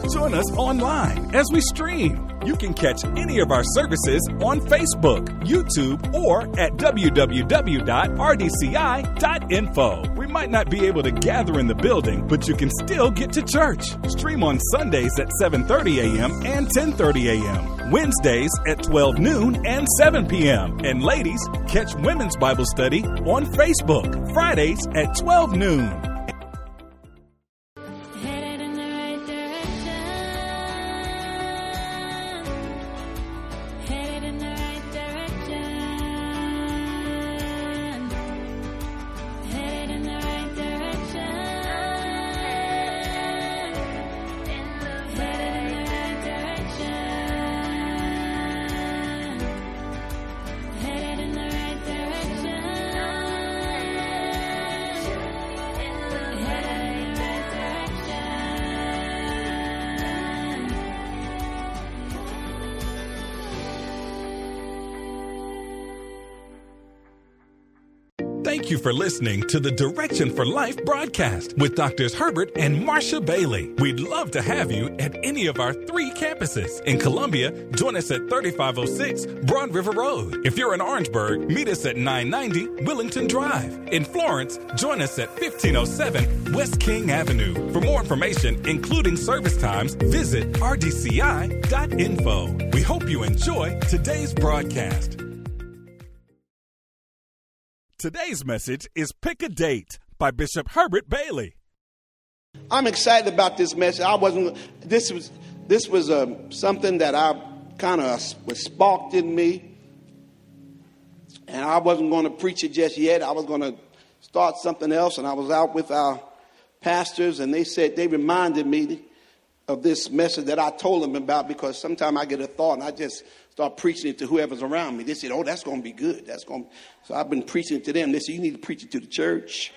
Join us online as we stream. You can catch any of our services on Facebook, YouTube, or at www.rdci.info. We might not be able to gather in the building, but you can still get to church. Stream on Sundays at 7:30 a.m. and 10:30 a.m., Wednesdays at 12 noon and 7 p.m. And ladies, catch Women's Bible Study on Facebook, Fridays at 12 noon. Thank you for listening to the Direction for Life broadcast with Drs. Herbert and Marcia Bailey. We'd love to have you at any of our 3 campuses. In Columbia, join us at 3506 Broad River Road. If you're in Orangeburg, meet us at 990 Willington Drive. In Florence, join us at 1507 West King Avenue. For more information, including service times, visit rdci.info. We hope you enjoy today's broadcast. Today's message is Pick a Date by Bishop Herbert Bailey. I'm excited about this message. This was something that I kind of was sparked in me. And I wasn't going to preach it just yet. I was going to start something else. And I was out with our pastors, and they reminded me of this message that I told them about, because sometimes I get a thought and I just start preaching it to whoever's around me. They said, "Oh, that's going to be good. So I've been preaching it to them. They said, "You need to preach it to the church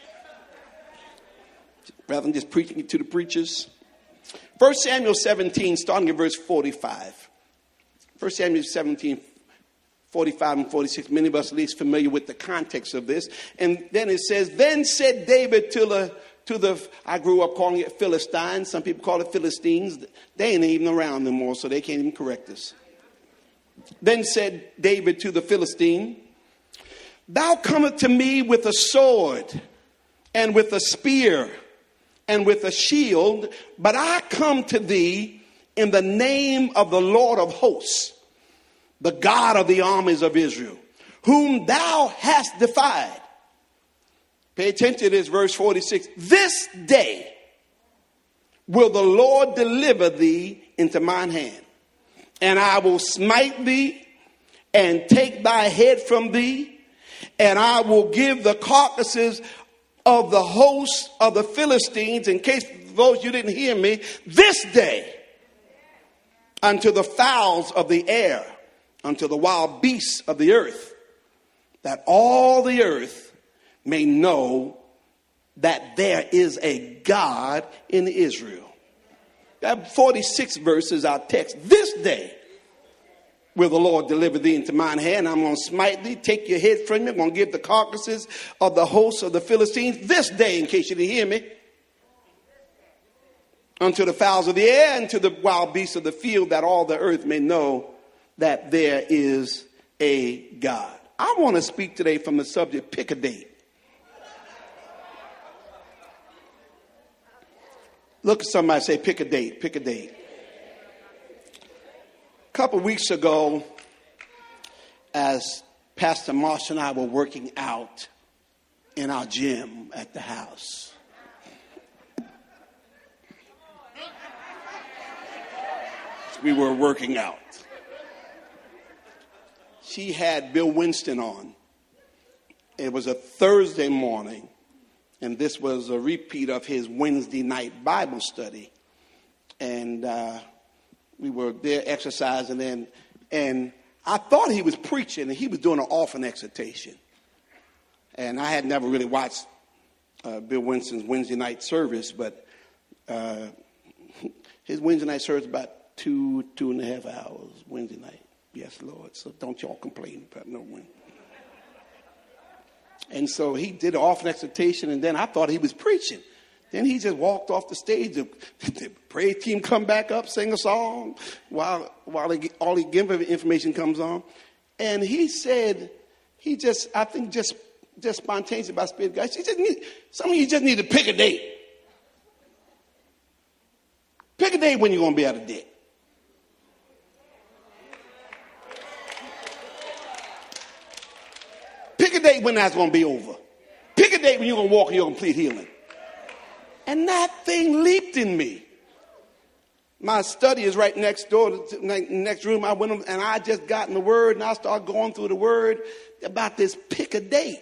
rather than just preaching it to the preachers." 1 Samuel 17, starting at verse 45. 1 Samuel 17, 45 and 46. Many of us at least familiar with the context of this. And then it says, "Then said David to the I grew up calling it Philistines. Some people call it Philistines. They ain't even around anymore, so they can't even correct us. Then said David to the Philistine, 'Thou comest to me with a sword and with a spear and with a shield, but I come to thee in the name of the Lord of hosts, the God of the armies of Israel, whom thou hast defied.'" Pay attention to this, verse 46. "This day will the Lord deliver thee into mine hand, and I will smite thee and take thy head from thee, and I will give the carcasses of the hosts of the Philistines," in case those you didn't hear me, "this day unto the fowls of the air, unto the wild beasts of the earth, that all the earth may know that there is a God in Israel." That 46 verse is our text. "This day will the Lord deliver thee into mine hand. I'm going to smite thee, take your head from you. I'm going to give the carcasses of the hosts of the Philistines." This day, in case you didn't hear me, "unto the fowls of the air and to the wild beasts of the field, that all the earth may know that there is a God." I want to speak today from the subject, pick a date. Look at somebody, say, pick a date, pick a date. A couple weeks ago, as Pastor Marsh and I were working out in our gym at the house, we were working out. She had Bill Winston on. It was a Thursday morning, and this was a repeat of his Wednesday night Bible study. And we were there exercising, and I thought he was preaching, and he was doing an orphan exhortation. And I had never really watched Bill Winston's Wednesday night service, but his Wednesday night service about 2.5 hours Wednesday night. Yes, Lord. So don't y'all complain about no win. And so he did an orphan exhortation, and then I thought he was preaching. Then he just walked off the stage. The praise team come back up, sing a song while all the given information comes on. And he said, I think just spontaneously by Spirit of God, some of you just need to pick a date. Pick a date when you're going to be out of debt. Pick a date when that's going to be over. Pick a date when you're going to walk in your complete healing. And that thing leaped in me. My study is right next door, next room. I went and I just got in the word, and I started going through the word about this pick a date.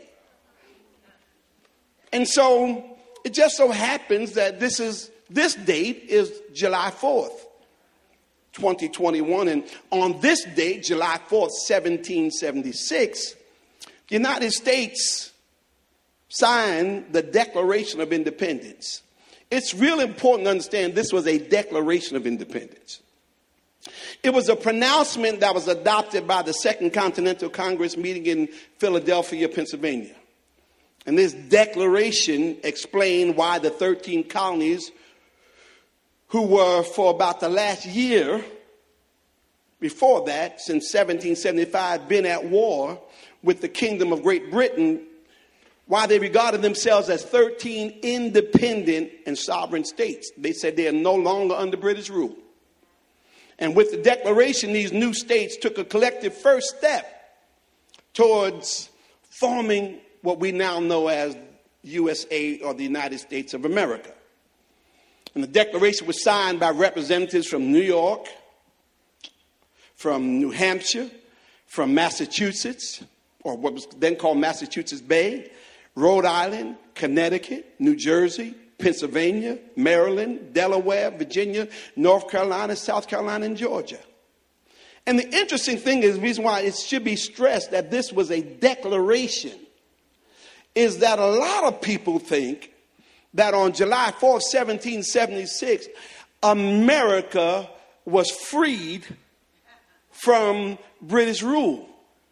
And so it just so happens that this date is July 4th, 2021. And on this date, July 4th, 1776, the United States signed the Declaration of Independence. It's really important to understand this was a Declaration of Independence. It was a pronouncement that was adopted by the Second Continental Congress meeting in Philadelphia, Pennsylvania. And this declaration explained why the 13 colonies who were for about the last year before that, since 1775, been at war with the Kingdom of Great Britain, why they regarded themselves as 13 independent and sovereign states. They said they are no longer under British rule. And with the declaration, these new states took a collective first step towards forming what we now know as USA, or the United States of America. And the declaration was signed by representatives from New York, from New Hampshire, from Massachusetts, or what was then called Massachusetts Bay, Rhode Island, Connecticut, New Jersey, Pennsylvania, Maryland, Delaware, Virginia, North Carolina, South Carolina, and Georgia. And the interesting thing is, the reason why it should be stressed that this was a declaration, is that a lot of people think that on July 4th, 1776, America was freed from British rule.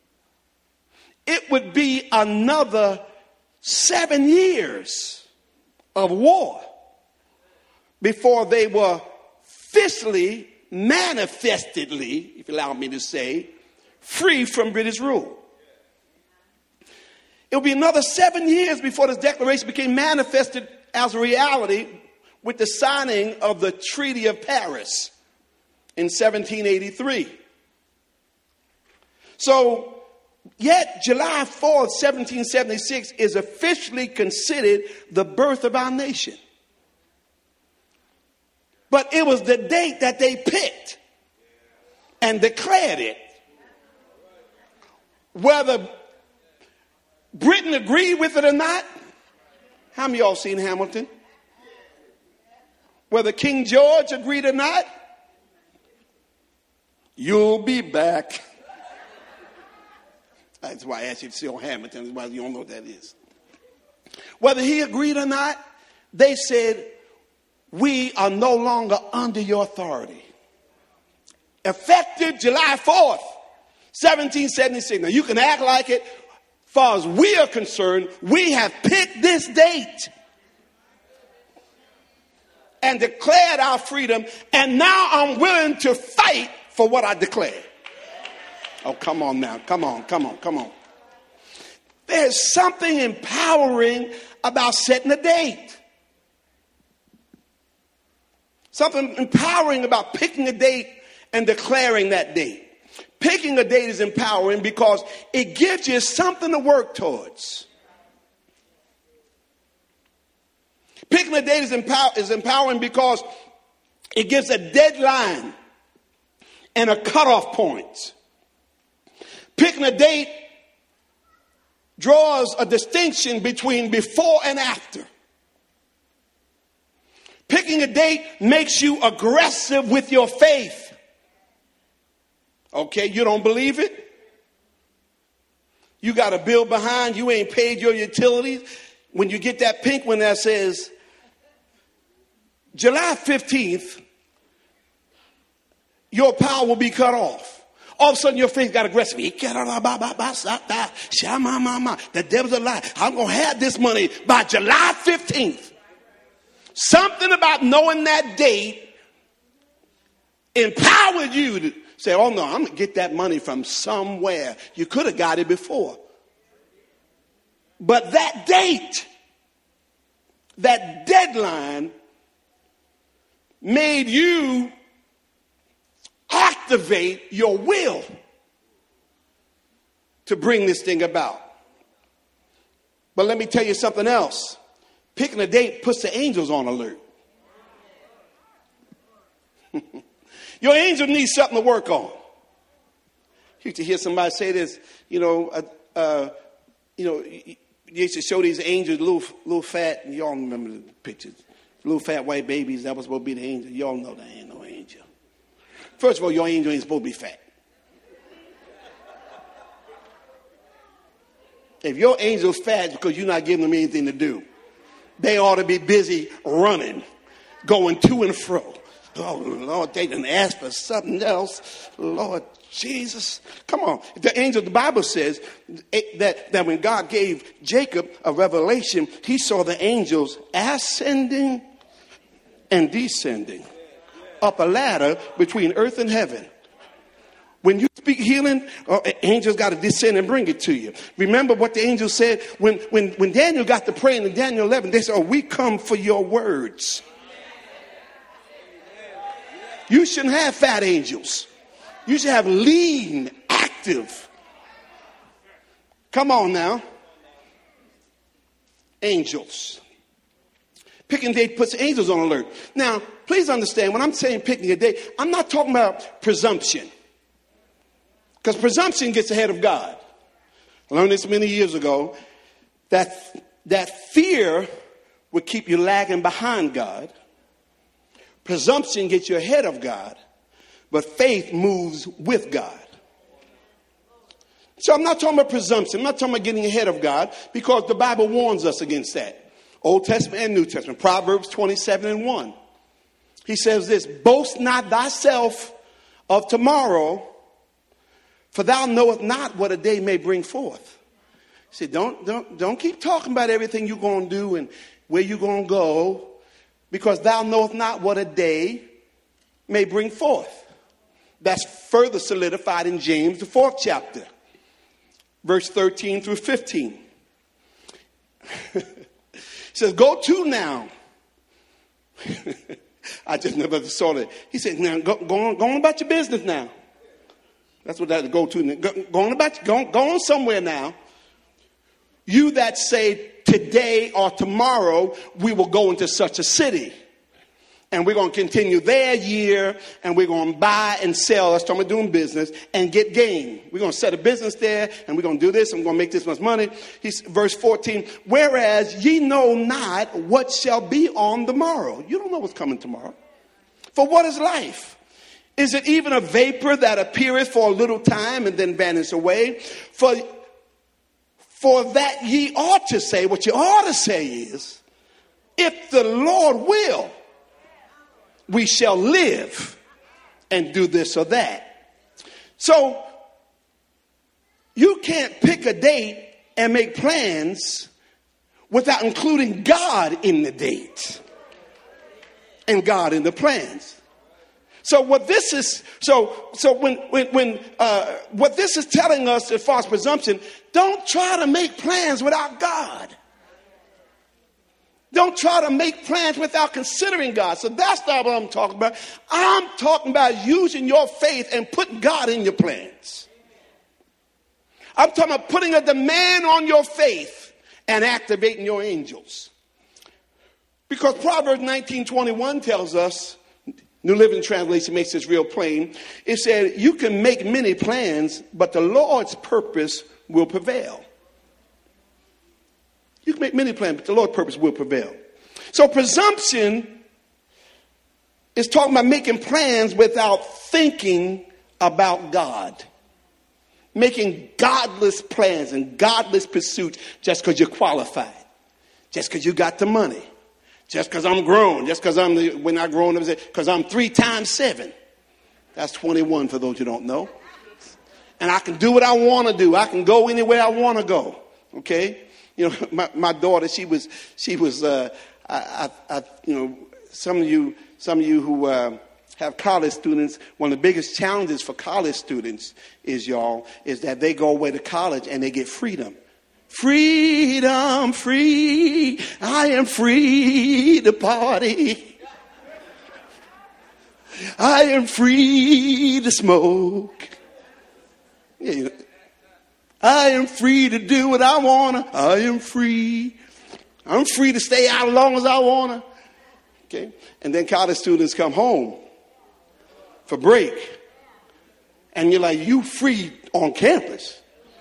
It would be another 7 years of war before they were officially, manifestedly, if you allow me to say, free from British rule. It would be another 7 years before this declaration became manifested as a reality with the signing of the Treaty of Paris in 1783. So, yet July 4th, 1776 is officially considered the birth of our nation. But it was the date that they picked and declared it. Whether Britain agreed with it or not. How many of y'all seen Hamilton? Whether King George agreed or not. You'll be back. That's why I asked you to see on Hamilton. That's why you don't know what that is. Whether he agreed or not, they said, we are no longer under your authority. Effective July 4th, 1776. Now you can act like it. As far as we are concerned, we have picked this date and declared our freedom, and now I'm willing to fight for what I declared. Oh, come on now. Come on. There's something empowering about setting a date. Something empowering about picking a date and declaring that date. Picking a date is empowering because it gives you something to work towards. Picking a date is empowering because it gives a deadline and a cutoff point. Picking a date draws a distinction between before and after. Picking a date makes you aggressive with your faith. Okay, you don't believe it? You got a bill behind, you ain't paid your utilities. When you get that pink one that says, July 15th, your power will be cut off. All of a sudden your faith got aggressive. The devil's a lie. I'm going to have this money by July 15th. Something about knowing that date empowered you to say, oh no, I'm going to get that money from somewhere. You could have got it before. But that date, that deadline made you activate your will to bring this thing about. But let me tell you something else. Picking a date puts the angels on alert. Your angel needs something to work on. You used to hear somebody say this, you used to show these angels, little fat, and y'all remember the pictures. Little fat white babies, that was supposed to be the angel. Y'all know that ain't no angel. First of all, your angel ain't supposed to be fat. If your angel's fat, it's because you're not giving them anything to do. They ought to be busy running, going to and fro. Oh, Lord, they didn't ask for something else. Lord Jesus. Come on. The angel, the Bible says that when God gave Jacob a revelation, he saw the angels ascending and descending up a ladder between earth and heaven. When you speak healing, angels got to descend and bring it to you. Remember what the angel said when Daniel got to praying in Daniel 11, they said, oh, we come for your words. You shouldn't have fat angels. You should have lean, active. Come on now. Angels. Picking a date puts angels on alert. Now, please understand, when I'm saying picking a date, I'm not talking about presumption. Because presumption gets ahead of God. I learned this many years ago, that fear would keep you lagging behind God. Presumption gets you ahead of God, but faith moves with God. So I'm not talking about presumption. I'm not talking about getting ahead of God, because the Bible warns us against that. Old Testament and New Testament. Proverbs 27:1. He says this, boast not thyself of tomorrow, for thou knowest not what a day may bring forth. He said, don't keep talking about everything you're going to do and where you're going to go, because thou knowest not what a day may bring forth. That's further solidified in James, the 4th chapter, verse 13 through 15. He says, go to now. I just never saw that. He said, now go on about your business now. That's what that go to. Go on somewhere now. You that say today or tomorrow we will go into such a city, and we're going to continue their year, and we're going to buy and sell. That's talking about doing business and get gain. We're going to set a business there, and we're going to do this, and we're going to make this much money. Verse 14, whereas ye know not what shall be on the morrow. You don't know what's coming tomorrow. For what is life? Is it even a vapor that appeareth for a little time and then vanisheth away? For that ye ought to say, what you ought to say is, if the Lord will, we shall live and do this or that. So you can't pick a date and make plans without including God in the date and God in the plans. So what this is, what this is telling us as far as presumption, don't try to make plans without God. Don't try to make plans without considering God. So that's not what I'm talking about. I'm talking about using your faith and putting God in your plans. I'm talking about putting a demand on your faith and activating your angels. Because Proverbs 19:21 tells us, New Living Translation makes this real plain. It said, you can make many plans, but the Lord's purpose will prevail. You can make many plans, but the Lord's purpose will prevail. So presumption is talking about making plans without thinking about God. Making godless plans and godless pursuits just because you're qualified. Just because you got the money. Just because I'm grown. Just because when I grown up, because I'm 3 times 7. That's 21 for those who don't know. And I can do what I want to do. I can go anywhere I want to go. Okay? You know, my daughter, she was some of you who have college students, one of the biggest challenges for college students is that they go away to college and they get freedom. Freedom, free, I am free to party. I am free to smoke. Yeah, I am free to do what I want to. I am free. I'm free to stay out as long as I want to. Okay? And then college students come home for break. And you're like, you free on campus.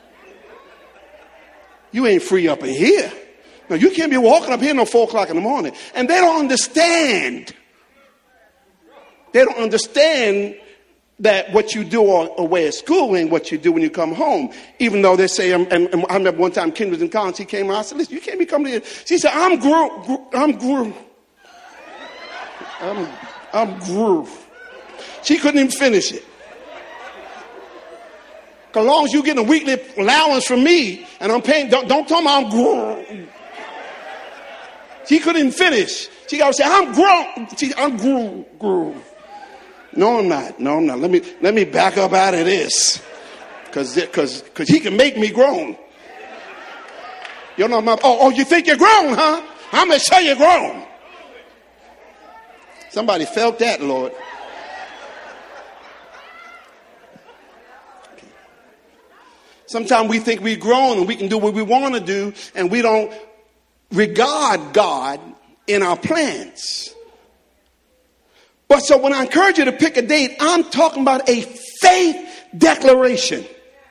You ain't free up in here. No, you can't be walking up here no 4 o'clock in the morning. And they don't understand. They don't understand that what you do away at school ain't what you do when you come home. Even though they say, and I remember one time Ken was in college, he came out, I said, listen, you can't be coming here. She said, I'm groove. She couldn't even finish it. As long as you get a weekly allowance from me, and I'm paying, don't tell me I'm groove. She couldn't even finish. She got to say, I'm groove. I'm groove. No, I'm not. Let me back up out of this. Because he can make me grown. You know, you think you're grown, huh? I'm going to show you grown. Somebody felt that, Lord. Sometimes we think we're grown and we can do what we want to do, and we don't regard God in our plans. But so when I encourage you to pick a date, I'm talking about a faith declaration.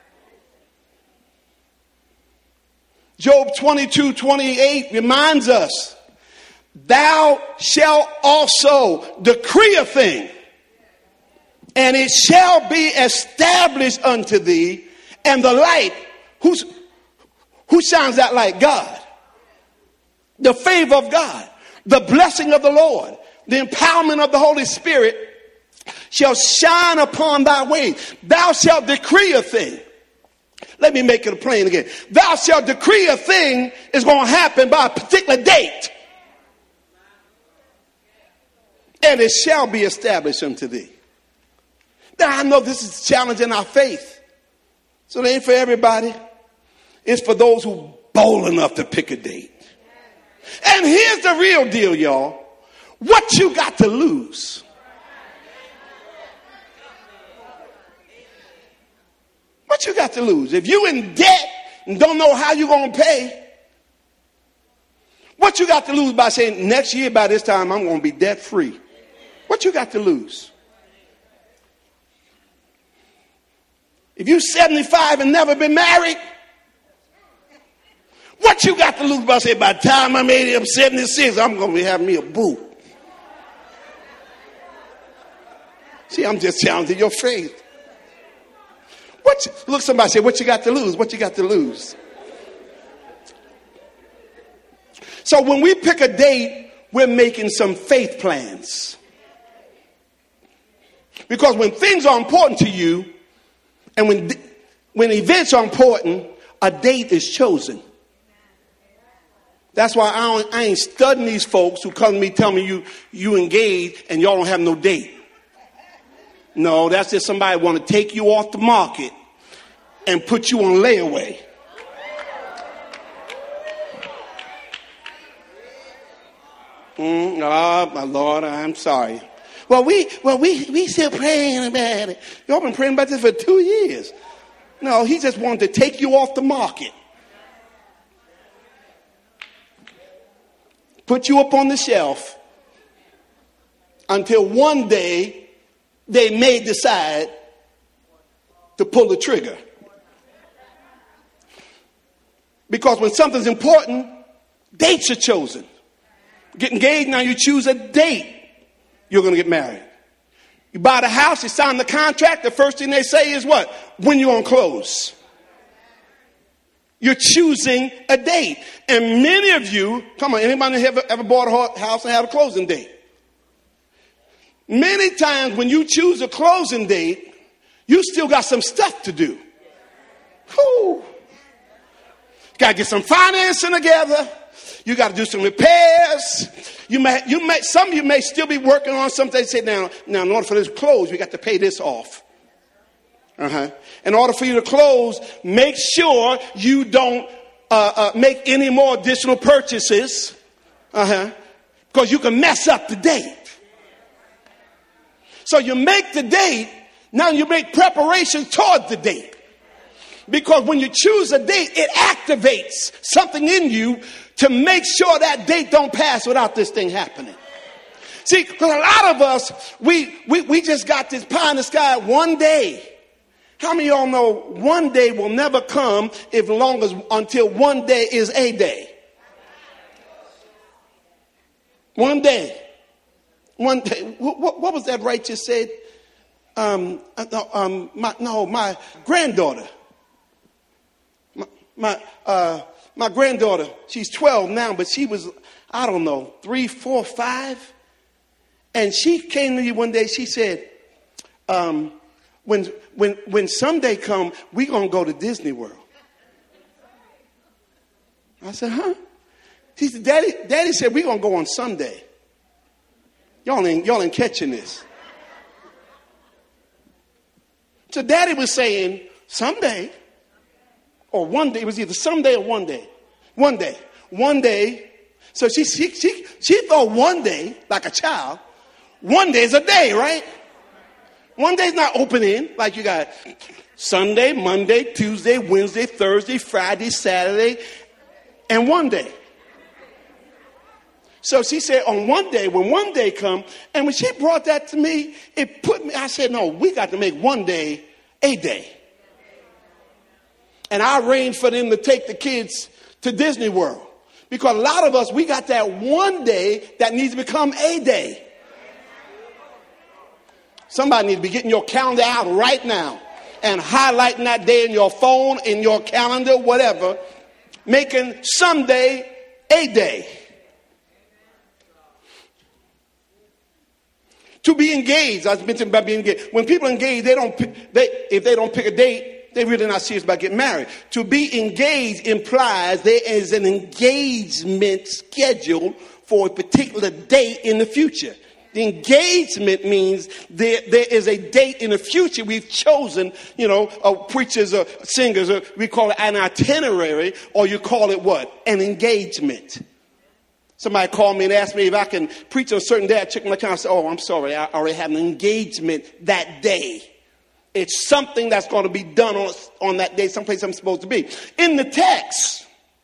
Job 22:28 reminds us, thou shalt also decree a thing, and it shall be established unto thee. And the light, who shines that light? God. The favor of God, the blessing of the Lord, the empowerment of the Holy Spirit shall shine upon thy way. Thou shalt decree a thing. Let me make it plain again. Thou shalt decree a thing is going to happen by a particular date. And it shall be established unto thee. Now I know this is challenging our faith. So it ain't for everybody. It's for those who bold enough to pick a date. And here's the real deal, y'all. What you got to lose? What you got to lose? If you in debt and don't know how you're going to pay, what you got to lose by saying next year by this time I'm going to be debt free? What you got to lose? If you're 75 and never been married, what you got to lose by saying by the time I'm 80, I'm 76, I'm going to be having me a boo? See, I'm just challenging your faith. Look, somebody say, what you got to lose? What you got to lose? So when we pick a date, we're making some faith plans. Because when things are important to you, and when events are important, a date is chosen. That's why I ain't studying these folks who come to me telling me you engaged and y'all don't have no date. No, that's just somebody want to take you off the market and put you on layaway. Oh, my Lord, I'm sorry. Well, we still praying about it. Y'all been praying about this for 2 years. No, he just wanted to take you off the market. Put you up on the shelf until one day they may decide to pull the trigger. Because when something's important, dates are chosen. Get engaged, now you choose a date. You're going to get married. You buy the house, you sign the contract, the first thing they say is what? When you're going to close. You're choosing a date. And many of you, come on, anybody ever bought a house and had a closing date? Many times when you choose a closing date, you still got some stuff to do. Whew. Got to get some financing together. You got to do some repairs. Some of you may still be working on something. They say, now, in order for this to close, we got to pay this off. In order for you to close, make sure you don't make any more additional purchases. Because you can mess up the date. So you make the date. Now you make preparations toward the date. Because when you choose a date, it activates something in you to make sure that date don't pass without this thing happening. See, because a lot of us, we just got this pie in the sky one day. How many of y'all know one day will never come until one day is a day? One day. One day. What was that righteous said? My granddaughter. My granddaughter, she's 12 now, but she was, 3, 4, 5. And she came to me one day, she said, when Sunday come, we going to go to Disney World. I said, huh? She said, Daddy said we're going to go on Sunday. Y'all ain't catching this. So Daddy was saying someday or one day. It was either someday or one day. One day. So she thought one day, like a child, one day is a day, right? One day's not opening like you got Sunday, Monday, Tuesday, Wednesday, Thursday, Friday, Saturday, and one day. So she said on one day, when one day come, and when she brought that to me, I said, no, we got to make one day a day. And I arranged for them to take the kids to Disney World. Because a lot of us, we got that one day that needs to become a day. Somebody needs to be getting your calendar out right now and highlighting that day in your phone, in your calendar, whatever, making someday a day. To be engaged, I was mentioning about being engaged. When people engage, if they don't pick a date, they're really not serious about getting married. To be engaged implies there is an engagement scheduled for a particular date in the future. The engagement means there is a date in the future we've chosen, preachers or singers, or we call it an itinerary, or you call it what? An engagement. Somebody called me and asked me if I can preach on a certain day. I checked my calendar and said, oh, I'm sorry, I already have an engagement that day. It's something that's going to be done on that day, someplace I'm supposed to be. In the text,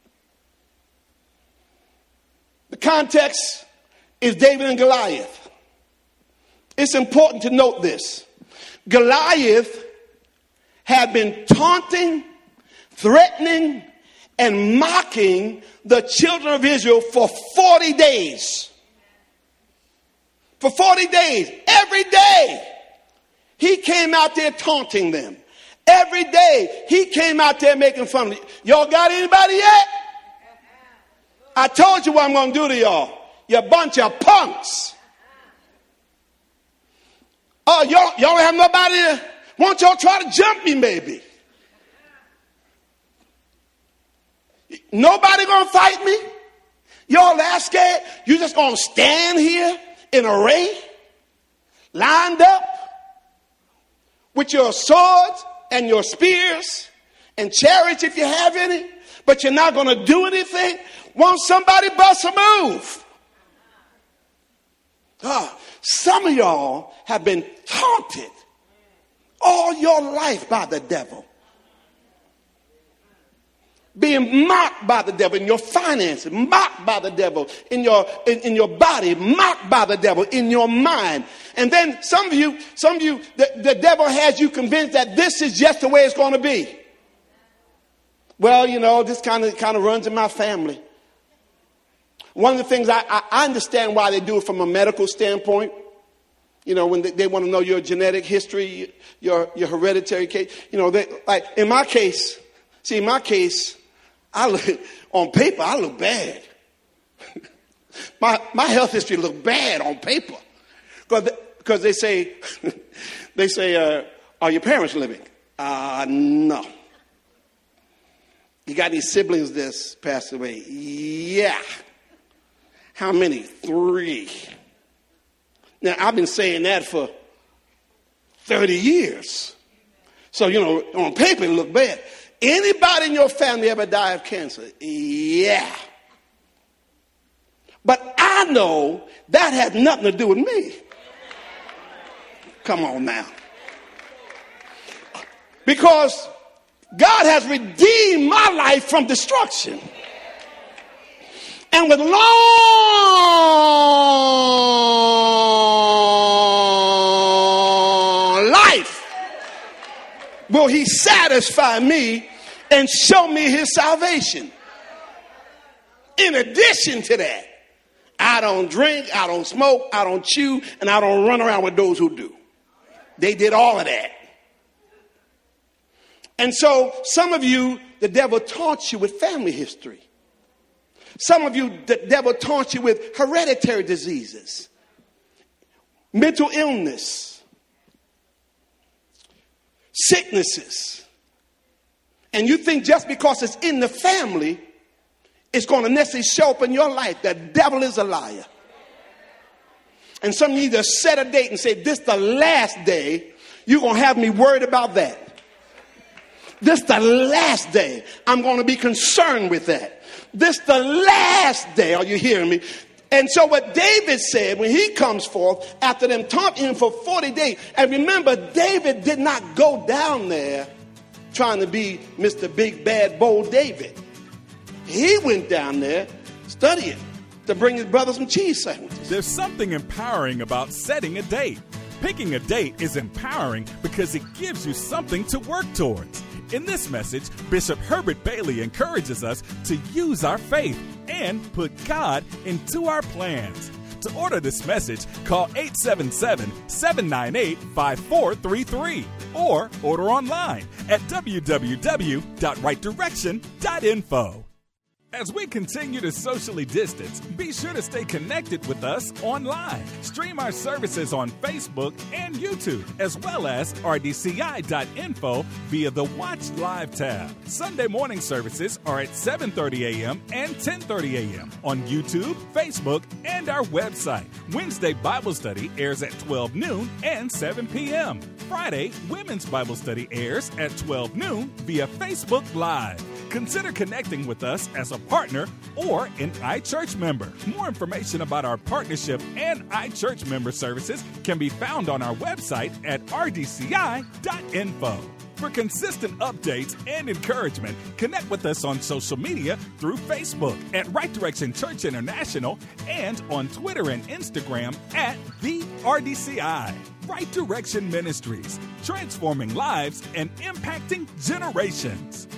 the context is David and Goliath. It's important to note this. Goliath had been taunting, threatening, and mocking the children of Israel for 40 days. For 40 days, every day, he came out there taunting them. Every day, he came out there making fun of them. Y'all got anybody yet? I told you what I'm going to do to y'all. You bunch of punks. Oh, y'all have nobody to, won't y'all try to jump me maybe? Nobody gonna fight me? Y'all that scared? You just gonna stand here in array, lined up with your swords and your spears and chariots if you have any, but you're not gonna do anything? Won't somebody bust a move? Some of y'all have been taunted all your life by the devil. Being mocked by the devil in your finances, mocked by the devil in your body, mocked by the devil in your mind. And then some of you, the devil has you convinced that this is just the way it's going to be. Well, this kind of runs in my family. One of the things I understand why they do it from a medical standpoint. When they want to know your genetic history, your hereditary case. Like in my case, on paper, I look bad. my health history look bad on paper. Because they say, are your parents living? No. You got any siblings that's passed away? Yeah. How many? 3. Now, I've been saying that for 30 years. So, on paper it look bad. Anybody in your family ever die of cancer? Yeah. But I know that had nothing to do with me. Come on now. Because God has redeemed my life from destruction. And with long life will he satisfy me and show me his salvation. In addition to that, I don't drink, I don't smoke, I don't chew, and I don't run around with those who do. They did all of that. And so some of you, the devil taunts you with family history. Some of you, the devil taunts you with hereditary diseases, mental illness, sicknesses. And you think just because it's in the family, it's going to necessarily show up in your life. The devil is a liar. And some of you just set a date and say, this the last day you're going to have me worried about that. This the last day I'm going to be concerned with that. This the last day. Are you hearing me? And so what David said when he comes forth after them taunting him for 40 days. And remember, David did not go down there trying to be Mr. Big Bad Bold David. He went down there studying to bring his brother some cheese sandwiches. There's something empowering about setting a date. Picking a date is empowering because it gives you something to work towards. In this message, Bishop Herbert Bailey encourages us to use our faith and put God into our plans. To order this message, call 877-798-5433 or order online at www.rightdirection.info. As we continue to socially distance, be sure to stay connected with us online. Stream our services on Facebook and YouTube, as well as rdci.info via the Watch Live tab. Sunday morning services are at 7:30 a.m. and 10:30 a.m. on YouTube, Facebook, and our website. Wednesday Bible study airs at 12 noon and 7 p.m. Friday, Women's Bible Study airs at 12 noon via Facebook Live. Consider connecting with us as a partner or an iChurch member. More information about our partnership and iChurch member services can be found on our website at rdci.info. For consistent updates and encouragement, connect with us on social media through Facebook at Right Direction Church International and on Twitter and Instagram at the RDCI. Right Direction Ministries, transforming lives and impacting generations.